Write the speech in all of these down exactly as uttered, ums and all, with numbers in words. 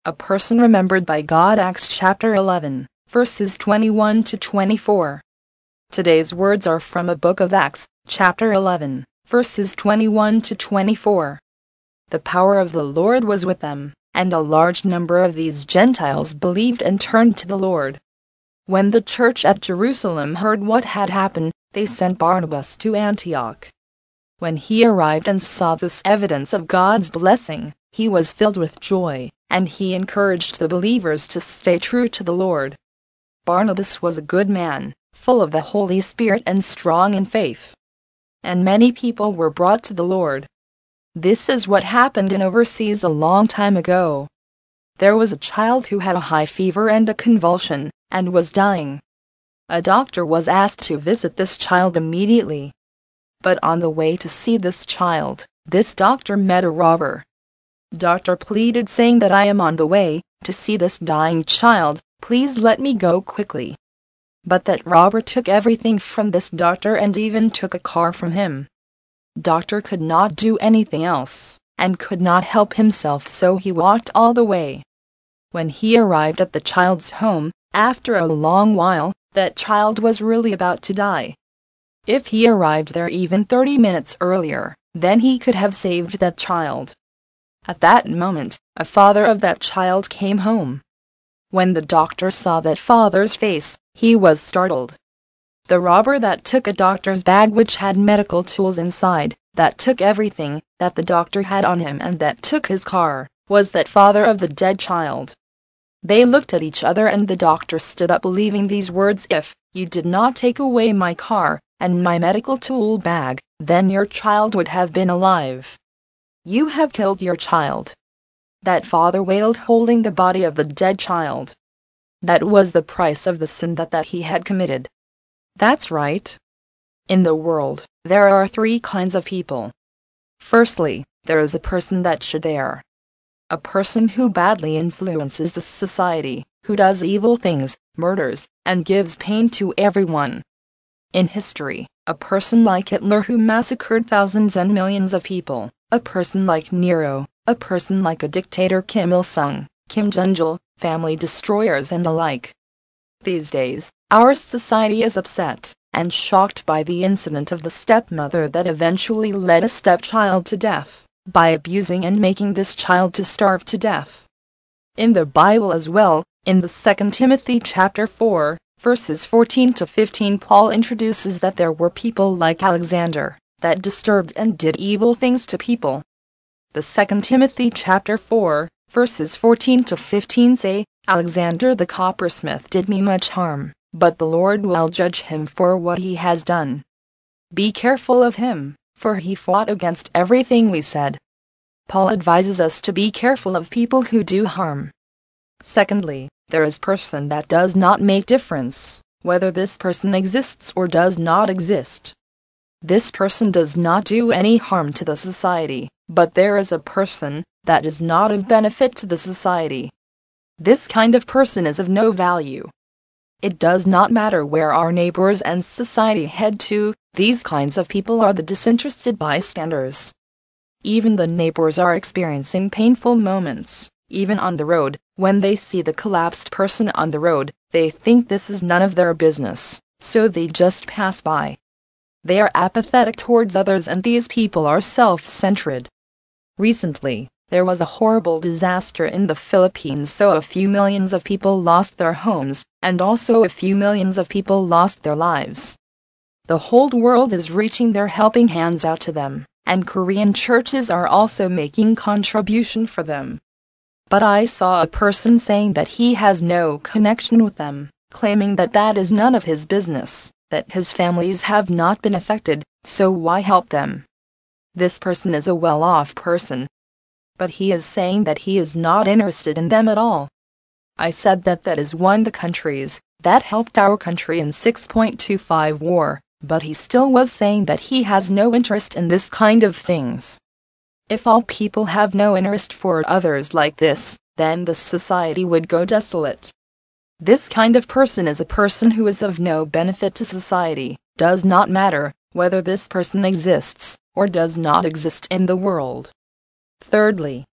A person remembered by God. Acts chapter eleven, verses twenty-one to twenty-four. Today's words are from a book of Acts, chapter eleven, verses twenty-one to twenty-four. The power of the Lord was with them, and a large number of these Gentiles believed and turned to the Lord. When the church at Jerusalem heard what had happened, they sent Barnabas to Antioch. When he arrived and saw this evidence of God's blessing, he was filled with joy, and he encouraged the believers to stay true to the Lord. Barnabas was a good man, full of the Holy Spirit and strong in faith. And many people were brought to the Lord. This is what happened in overseas a long time ago. There was a child who had a high fever and a convulsion, and was dying. A doctor was asked to visit this child immediately. But on the way to see this child, this doctor met a robber. Doctor pleaded, saying that I am on the way to see this dying child, please let me go quickly. But that robber took everything from this doctor and even took a car from him. Doctor could not do anything else, and could not help himself, so he walked all the way. When he arrived at the child's home, after a long while, that child was really about to die. If he arrived there even thirty minutes earlier, then he could have saved that child. At that moment, a father of that child came home. When the doctor saw that father's face, he was startled. The robber that took a doctor's bag which had medical tools inside, that took everything that the doctor had on him, and that took his car, was that father of the dead child. They looked at each other, and the doctor stood up, believing these words, if you did not take away my car and my medical tool bag, then your child would have been alive. You have killed your child. That father wailed, holding the body of the dead child. That was the price of the sin that, that he had committed. That's right. In the world, there are three kinds of people. Firstly, there is a person that should err. A person who badly influences the society, who does evil things, murders, and gives pain to everyone. In history, a person like Hitler who massacred thousands and millions of people, a person like Nero, a person like a dictator Kim Il-sung, Kim Jong-il, family destroyers and the like. These days, our society is upset and shocked by the incident of the stepmother that eventually led a stepchild to death, by abusing and making this child to starve to death. In the Bible as well, in the Second Timothy chapter four, verses fourteen to fifteen, Paul introduces that there were people like Alexander, that disturbed and did evil things to people. The Second Timothy chapter four, verses fourteen to fifteen say, Alexander the coppersmith did me much harm, but the Lord will judge him for what he has done. Be careful of him, for he fought against everything we said. Paul advises us to be careful of people who do harm. Secondly, there is a person that does not make difference, whether this person exists or does not exist. This person does not do any harm to the society, but there is a person that is not of benefit to the society. This kind of person is of no value. It does not matter where our neighbors and society head to, these kinds of people are the disinterested bystanders. Even the neighbors are experiencing painful moments, even on the road, when they see the collapsed person on the road, they think this is none of their business, so they just pass by. They are apathetic towards others, and these people are self-centered. Recently, there was a horrible disaster in the Philippines, so a few millions of people lost their homes, and also a few millions of people lost their lives. The whole world is reaching their helping hands out to them, and Korean churches are also making contribution for them. But I saw a person saying that he has no connection with them, claiming that that is none of his business, that his families have not been affected, so why help them? This person is a well-off person, but he is saying that he is not interested in them at all. I said that that is one of the countries that helped our country in six point two five war, but he still was saying that he has no interest in this kind of things. If all people have no interest for others like this, then the society would go desolate. This kind of person is a person who is of no benefit to society, does not matter whether this person exists or does not exist in the world. Thirdly,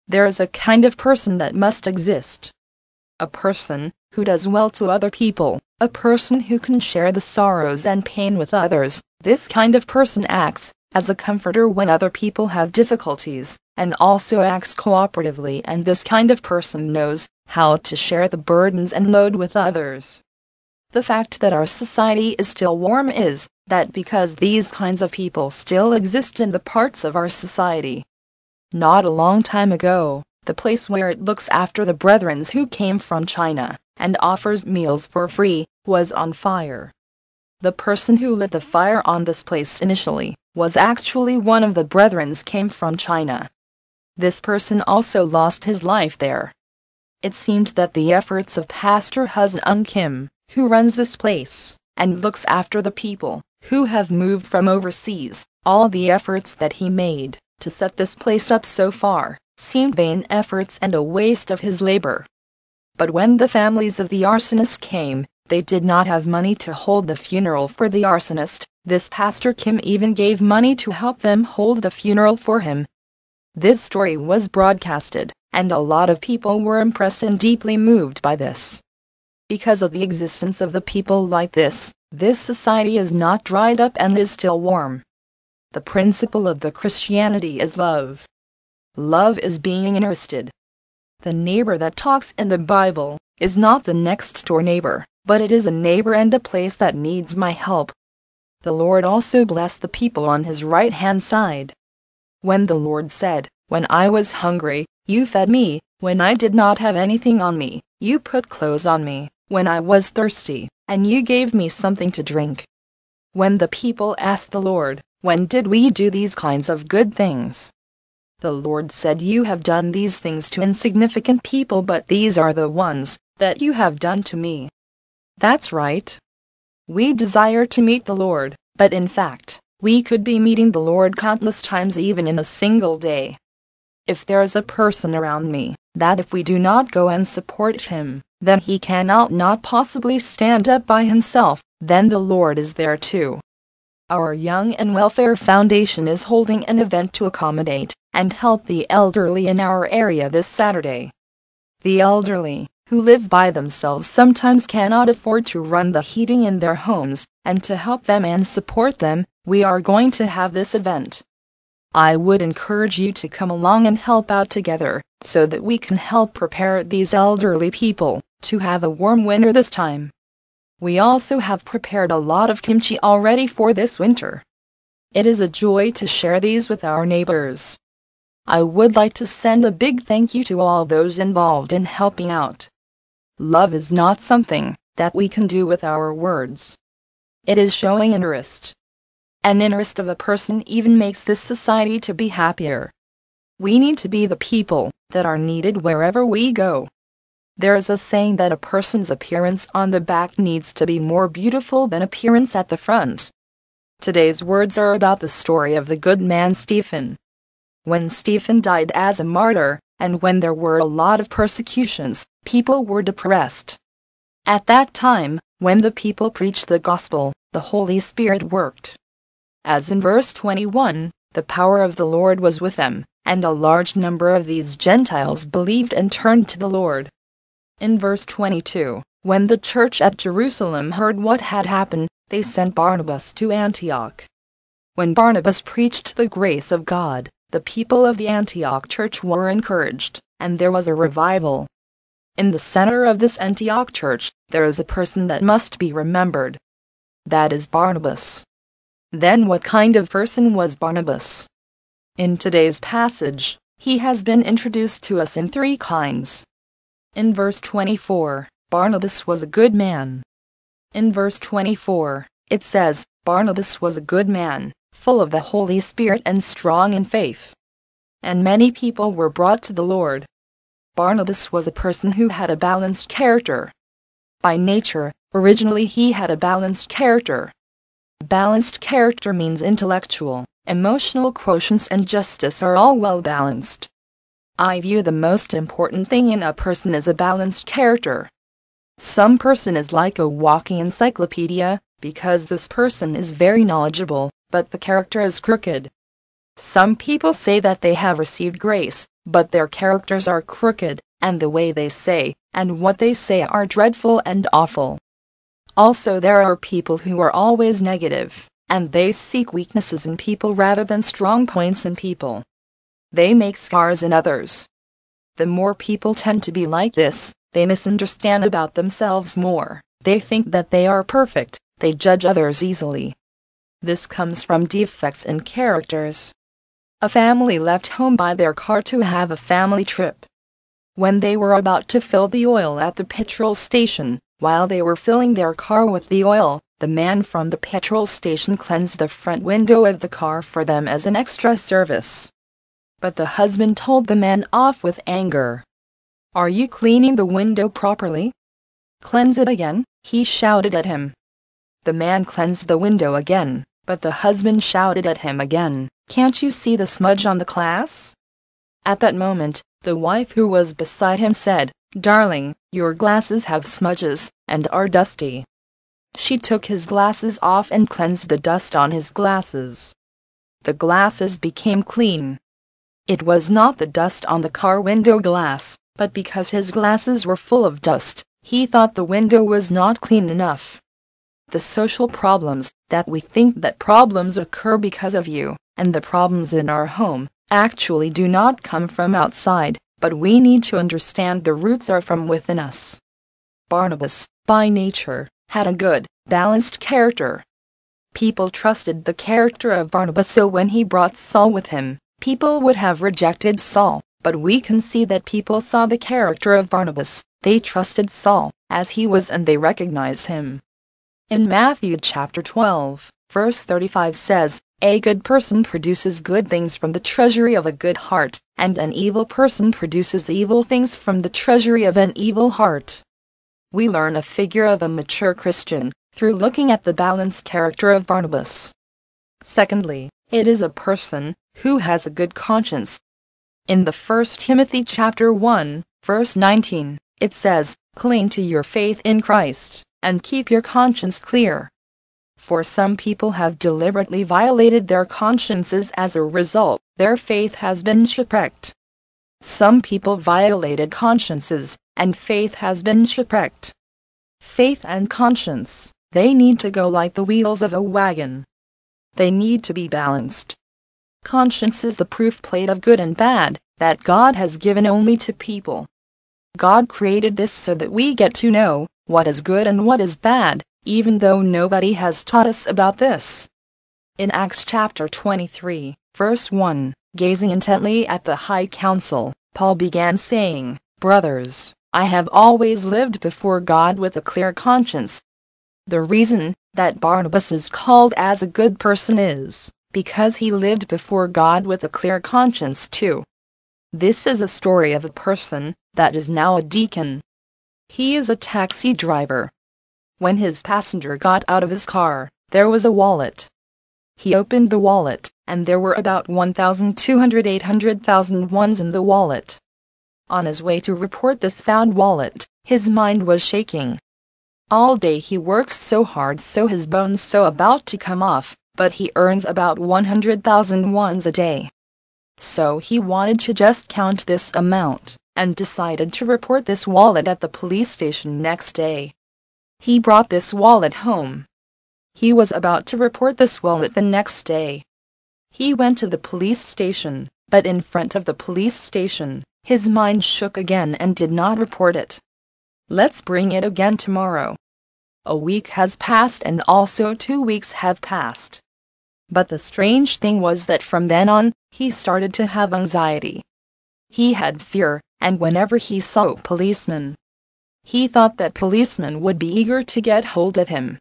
There is a kind of person that must exist. A person who does well to other people, a person who can share the sorrows and pain with others. This kind of person acts as a comforter when other people have difficulties, and also acts cooperatively, and this kind of person knows how to share the burdens and load with others. The fact that our society is still warm is that because these kinds of people still exist in the parts of our society. Not a long time ago, the place where it looks after the brethren who came from China, and offers meals for free, was on fire. The person who lit the fire on this place initially was actually one of the brethren came from China. This person also lost his life there. It seemed that the efforts of Pastor Husung Kim, who runs this place, and looks after the people who have moved from overseas, all the efforts that he made to set this place up so far, seemed vain efforts and a waste of his labor. But when the families of the arsonist came, they did not have money to hold the funeral for the arsonist. This Pastor Kim even gave money to help them hold the funeral for him. This story was broadcasted, and a lot of people were impressed and deeply moved by this. Because of the existence of the people like this, this society is not dried up and is still warm. The principle of the Christianity is love. Love is being interested. The neighbor that talks in the Bible is not the next door neighbor, but it is a neighbor and a place that needs my help. The Lord also blessed the people on his right-hand side. When the Lord said, "When I was hungry, you fed me, when I did not have anything on me, you put clothes on me, when I was thirsty, and you gave me something to drink." When the people asked the Lord, "When did we do these kinds of good things?" the Lord said, "You have done these things to insignificant people, but these are the ones that you have done to me." That's right. We desire to meet the Lord, but in fact, we could be meeting the Lord countless times even in a single day. If there is a person around me, that if we do not go and support him, then he cannot not possibly stand up by himself, then the Lord is there too. Our Young and Welfare Foundation is holding an event to accommodate and help the elderly in our area this Saturday. The elderly, who live by themselves, sometimes cannot afford to run the heating in their homes, and to help them and support them, we are going to have this event. I would encourage you to come along and help out together, so that we can help prepare these elderly people to have a warm winter this time. We also have prepared a lot of kimchi already for this winter. It is a joy to share these with our neighbors. I would like to send a big thank you to all those involved in helping out. Love is not something that we can do with our words. It is showing interest. An interest of a person even makes this society to be happier. We need to be the people that are needed wherever we go. There is a saying that a person's appearance on the back needs to be more beautiful than appearance at the front. Today's words are about the story of the good man Stephen. When Stephen died as a martyr, and when there were a lot of persecutions, people were depressed. At that time, when the people preached the gospel, the Holy Spirit worked. As in verse twenty-one, the power of the Lord was with them, and a large number of these Gentiles believed and turned to the Lord. In verse twenty-two, when the church at Jerusalem heard what had happened, they sent Barnabas to Antioch. When Barnabas preached the grace of God, the people of the Antioch church were encouraged, and there was a revival. In the center of this Antioch church, there is a person that must be remembered. That is Barnabas. Then what kind of person was Barnabas? In today's passage, he has been introduced to us in three kinds. In verse twenty-four, Barnabas was a good man. In verse twenty-four, it says, Barnabas was a good man, full of the Holy Spirit and strong in faith. And many people were brought to the Lord. Barnabas was a person who had a balanced character. By nature, originally he had a balanced character. Balanced character means intellectual, emotional quotients and justice are all well balanced. I view the most important thing in a person as a balanced character. Some person is like a walking encyclopedia, because this person is very knowledgeable, but the character is crooked. Some people say that they have received grace, but their characters are crooked, and the way they say, and what they say are dreadful and awful. Also there are people who are always negative, and they seek weaknesses in people rather than strong points in people. They make scars in others. The more people tend to be like this, they misunderstand about themselves more, they think that they are perfect, they judge others easily. This comes from defects in characters. A family left home by their car to have a family trip. When they were about to fill the oil at the petrol station, while they were filling their car with the oil, the man from the petrol station cleansed the front window of the car for them as an extra service. But the husband told the man off with anger. "Are you cleaning the window properly? Cleanse it again," he shouted at him. The man cleansed the window again, but the husband shouted at him again, "Can't you see the smudge on the glass?" At that moment, the wife who was beside him said, "Darling, your glasses have smudges, and are dusty." She took his glasses off and cleansed the dust on his glasses. The glasses became clean. It was not the dust on the car window glass, but because his glasses were full of dust, he thought the window was not clean enough. The social problems, that we think that problems occur because of you, and the problems in our home, actually do not come from outside, but we need to understand the roots are from within us. Barnabas, by nature, had a good, balanced character. People trusted the character of Barnabas, so when he brought Saul with him, people would have rejected Saul, but we can see that people saw the character of Barnabas, they trusted Saul, as he was, and they recognized him. In Matthew chapter twelve, verse thirty-five says, "A good person produces good things from the treasury of a good heart, and an evil person produces evil things from the treasury of an evil heart." We learn a figure of a mature Christian through looking at the balanced character of Barnabas. Secondly, it is a person who has a good conscience. In the First Timothy chapter one, verse nineteen, it says, "Cling to your faith in Christ, and keep your conscience clear." For some people have deliberately violated their consciences, as a result, their faith has been shipwrecked. Some people violated consciences, and faith has been shipwrecked. Faith and conscience, they need to go like the wheels of a wagon. They need to be balanced. Conscience is the proof plate of good and bad, that God has given only to people. God created this so that we get to know what is good and what is bad, even though nobody has taught us about this. In Acts chapter twenty-three, verse one, gazing intently at the high council, Paul began saying, "Brothers, I have always lived before God with a clear conscience." The reason that Barnabas is called as a good person is because he lived before God with a clear conscience too. This is a story of a person that is now a deacon. He is a taxi driver. When his passenger got out of his car, there was a wallet. He opened the wallet, and there were about one thousand two hundred eight hundred thousand ones in the wallet. On his way to report this found wallet, his mind was shaking. All day he works so hard, so his bones so about to come off, but he earns about one hundred thousand ones a day. So he wanted to just count this amount, and decided to report this wallet at the police station next day. He brought this wallet home. He was about to report this wallet the next day. He went to the police station, but in front of the police station, his mind shook again and did not report it. "Let's bring it again tomorrow." A week has passed, and also two weeks have passed. But the strange thing was that from then on, he started to have anxiety. He had fear, and whenever he saw policemen, he thought that policemen would be eager to get hold of him.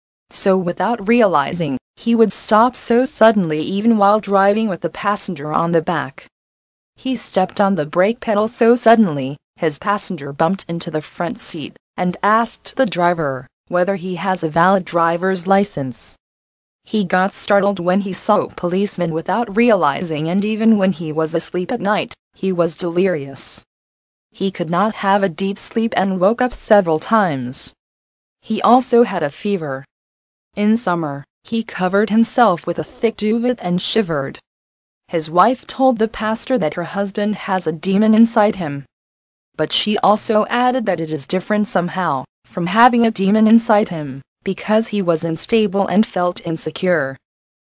So without realizing, he would stop so suddenly even while driving with the passenger on the back. He stepped on the brake pedal so suddenly, his passenger bumped into the front seat, and asked the driver whether he has a valid driver's license. He got startled when he saw policemen without realizing, and even when he was asleep at night, he was delirious. He could not have a deep sleep and woke up several times. He also had a fever. In summer, he covered himself with a thick duvet and shivered. His wife told the pastor that her husband has a demon inside him. But she also added that it is different somehow from having a demon inside him, because he was unstable and felt insecure.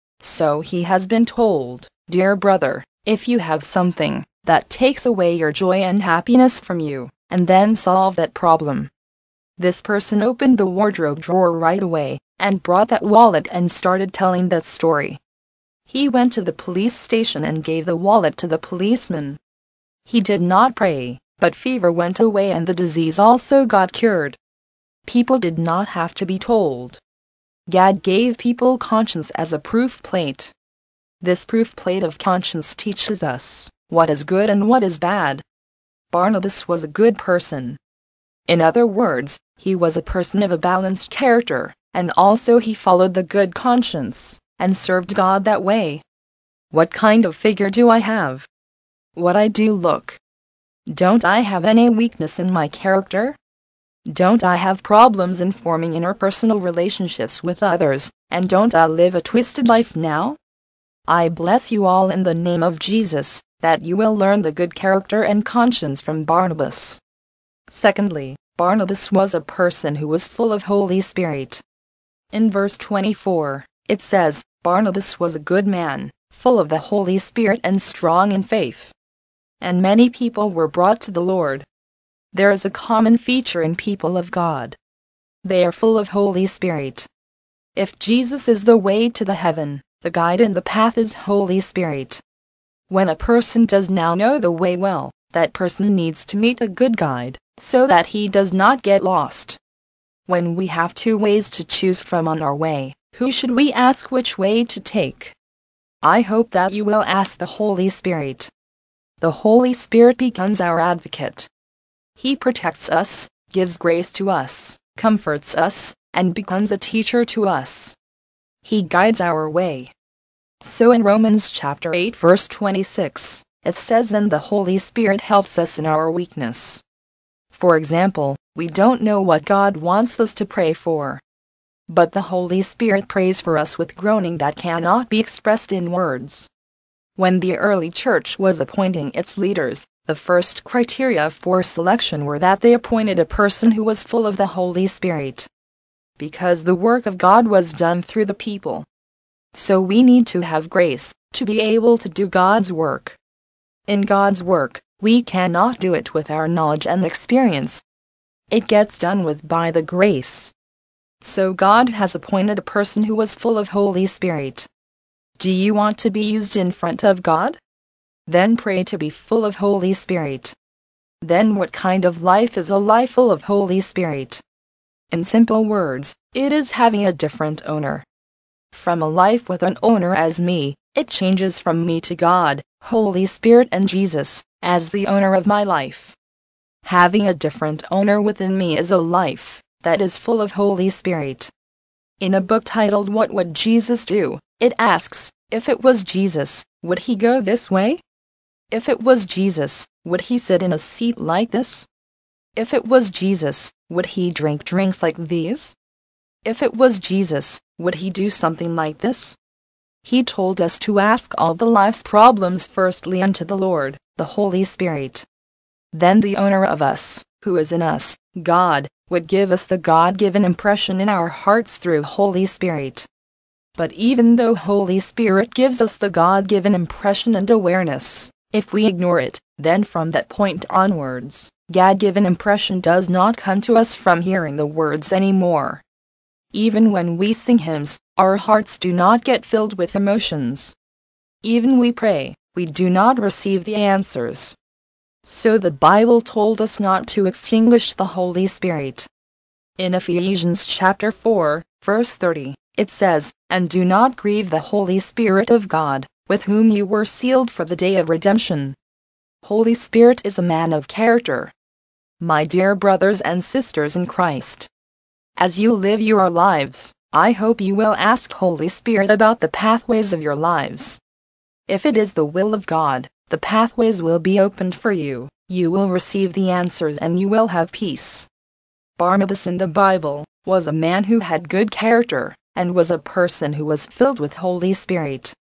So he has been told, "Dear brother, if you have something that takes away your joy and happiness from you, and then solve that problem." This person opened the wardrobe drawer right away, and brought that wallet and started telling that story. He went to the police station and gave the wallet to the policeman. He did not pray, but fever went away and the disease also got cured. People did not have to be told. God gave people conscience as a proof plate. This proof plate of conscience teaches us what is good and what is bad. Barnabas was a good person. In other words, he was a person of a balanced character, and also he followed the good conscience, and served God that way. What kind of figure do I have? What I do look? Don't I have any weakness in my character? Don't I have problems in forming interpersonal relationships with others, and don't I live a twisted life now? I bless you all in the name of Jesus, that you will learn the good character and conscience from Barnabas. Secondly, Barnabas was a person who was full of Holy Spirit. In verse twenty-four, it says, Barnabas was a good man, full of the Holy Spirit and strong in faith. And many people were brought to the Lord. There is a common feature in people of God. They are full of Holy Spirit. If Jesus is the way to the heaven, the guide and the path is Holy Spirit. When a person does now know the way well, that person needs to meet a good guide, so that he does not get lost. When we have two ways to choose from on our way, who should we ask which way to take? I hope that you will ask the Holy Spirit. The Holy Spirit becomes our advocate. He protects us, gives grace to us, comforts us, and becomes a teacher to us. He guides our way. So in Romans chapter eight verse twenty-six, it says, and the Holy Spirit helps us in our weakness. For example, we don't know what God wants us to pray for. But the Holy Spirit prays for us with groaning that cannot be expressed in words. When the early church was appointing its leaders, the first criteria for selection were that they appointed a person who was full of the Holy Spirit. Because the work of God was done through the people. So we need to have grace to be able to do God's work. In God's work, we cannot do it with our knowledge and experience. It gets done with by the grace. So God has appointed a person who was full of Holy Spirit. Do you want to be used in front of God? Then pray to be full of Holy Spirit. Then what kind of life is a life full of Holy Spirit? In simple words, it is having a different owner. From a life with an owner as me, it changes from me to God, Holy Spirit and Jesus, as the owner of my life. Having a different owner within me is a life that is full of Holy Spirit. In a book titled What Would Jesus Do? It asks, if it was Jesus, would he go this way? If it was Jesus, would he sit in a seat like this? If it was Jesus, would he drink drinks like these? If it was Jesus, would he do something like this? He told us to ask all the life's problems firstly unto the Lord, the Holy Spirit. Then the owner of us, who is in us, God, would give us the God-given impression in our hearts through Holy Spirit. But even though Holy Spirit gives us the God-given impression and awareness, if we ignore it, then from that point onwards, God-given impression does not come to us from hearing the words anymore. Even when we sing hymns, our hearts do not get filled with emotions. Even we pray, we do not receive the answers. So the Bible told us not to extinguish the Holy Spirit. In Ephesians chapter four, verse thirty, it says, and do not grieve the Holy Spirit of God, with whom you were sealed for the day of redemption. Holy Spirit is a man of character. My dear brothers and sisters in Christ, as you live your lives, I hope you will ask Holy Spirit about the pathways of your lives. If it is the will of God, the pathways will be opened for you, you will receive the answers and you will have peace. Barnabas in the Bible was a man who had good character, and was a person who was filled with Holy Spirit.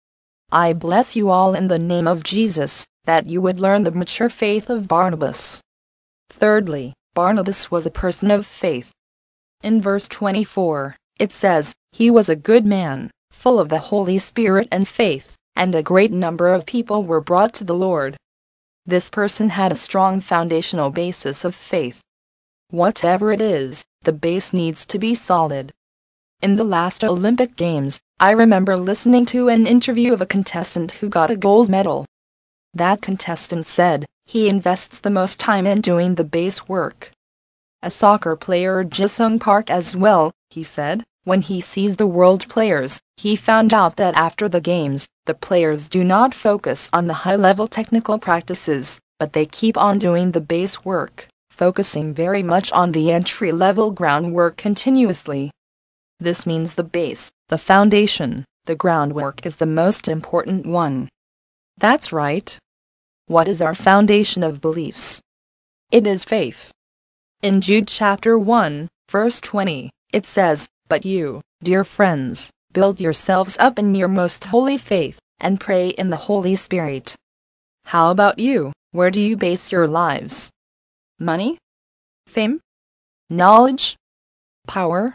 I bless you all in the name of Jesus, that you would learn the mature faith of Barnabas. Thirdly, Barnabas was a person of faith. In verse twenty-four, it says, "He was a good man, full of the Holy Spirit and faith, and a great number of people were brought to the Lord." This person had a strong foundational basis of faith. Whatever it is, the base needs to be solid. In the last Olympic Games, I remember listening to an interview of a contestant who got a gold medal. That contestant said, he invests the most time in doing the base work. A soccer player Jisung Park as well, he said, when he sees the world players, he found out that after the games, the players do not focus on the high-level technical practices, but they keep on doing the base work, focusing very much on the entry-level groundwork continuously. This means the base, the foundation, the groundwork is the most important one. That's right. What is our foundation of beliefs? It is faith. In Jude chapter one, verse twenty, it says, "But you, dear friends, build yourselves up in your most holy faith, and pray in the Holy Spirit." How about you? Where do you base your lives? Money? Fame? Knowledge? Power?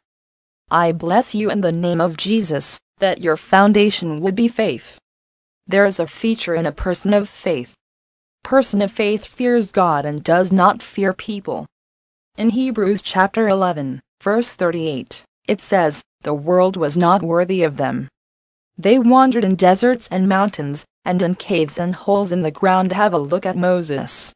I bless you in the name of Jesus, that your foundation would be faith. There is a feature in a person of faith. Person of faith fears God and does not fear people. In Hebrews chapter eleven, verse thirty-eight, it says, "The world was not worthy of them. They wandered in deserts and mountains, and in caves and holes in the ground." Have a look at Moses.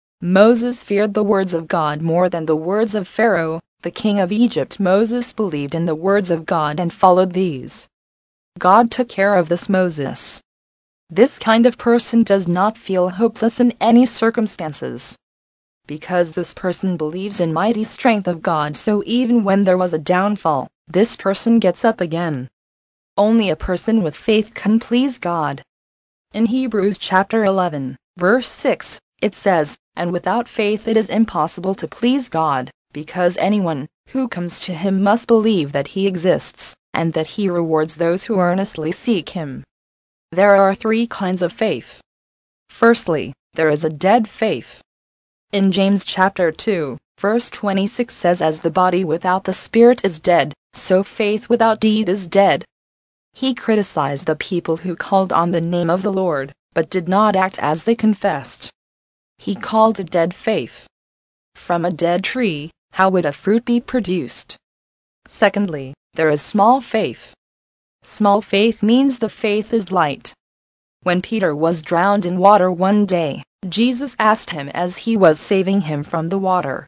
Moses feared the words of God more than the words of Pharaoh, the king of Egypt. Moses believed in the words of God and followed these. God took care of this Moses. This kind of person does not feel hopeless in any circumstances. Because this person believes in mighty strength of God, so even when there was a downfall, this person gets up again. Only a person with faith can please God. In Hebrews chapter eleven, verse six, it says, "And without faith it is impossible to please God, because anyone who comes to him must believe that he exists, and that he rewards those who earnestly seek him." There are three kinds of faith. Firstly, there is a dead faith. In James chapter two, verse twenty-six says, "As the body without the spirit is dead, so faith without deed is dead." He criticized the people who called on the name of the Lord, but did not act as they confessed. He called it dead faith. From a dead tree, how would a fruit be produced? Secondly, there is small faith. Small faith means the faith is light. When Peter was drowned in water one day, Jesus asked him as he was saving him from the water.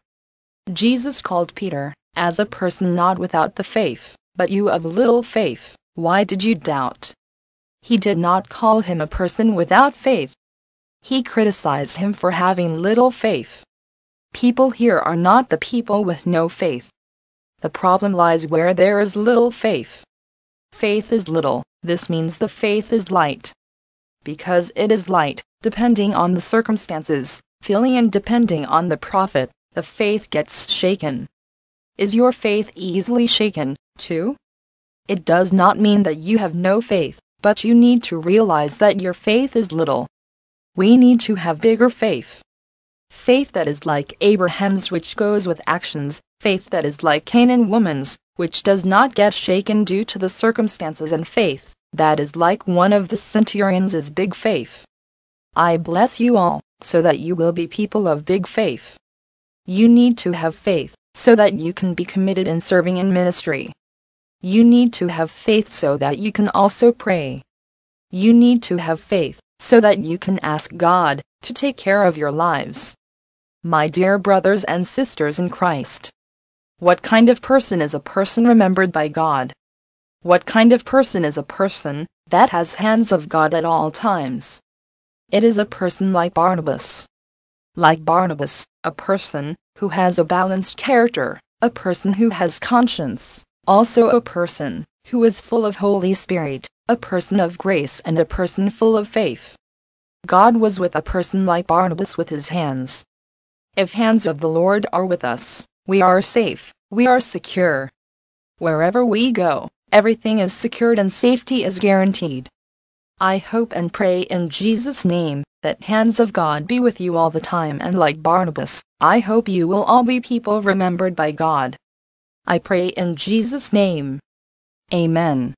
Jesus called Peter, as a person not without the faith, "But you of little faith, why did you doubt?" He did not call him a person without faith. He criticized him for having little faith. People here are not the people with no faith. The problem lies where there is little faith. Faith is little, this means the faith is light. Because it is light, depending on the circumstances, feeling and depending on the prophet, the faith gets shaken. Is your faith easily shaken, too? It does not mean that you have no faith, but you need to realize that your faith is little. We need to have bigger faith. Faith that is like Abraham's, which goes with actions, faith that is like Canaan woman's, which does not get shaken due to the circumstances, and faith that is like one of the centurions is big faith. I bless you all, so that you will be people of big faith. You need to have faith, so that you can be committed in serving in ministry. You need to have faith so that you can also pray. You need to have faith, so that you can ask God to take care of your lives. My dear brothers and sisters in Christ, what kind of person is a person remembered by God? What kind of person is a person that has hands of God at all times? It is a person like Barnabas. Like Barnabas, a person who has a balanced character, a person who has conscience, also a person who is full of Holy Spirit, a person of grace, and a person full of faith. God was with a person like Barnabas with his hands. If hands of the Lord are with us, we are safe, we are secure. Wherever we go, everything is secured and safety is guaranteed. I hope and pray in Jesus' name that hands of God be with you all the time, and like Barnabas, I hope you will all be people remembered by God. I pray in Jesus' name. Amen.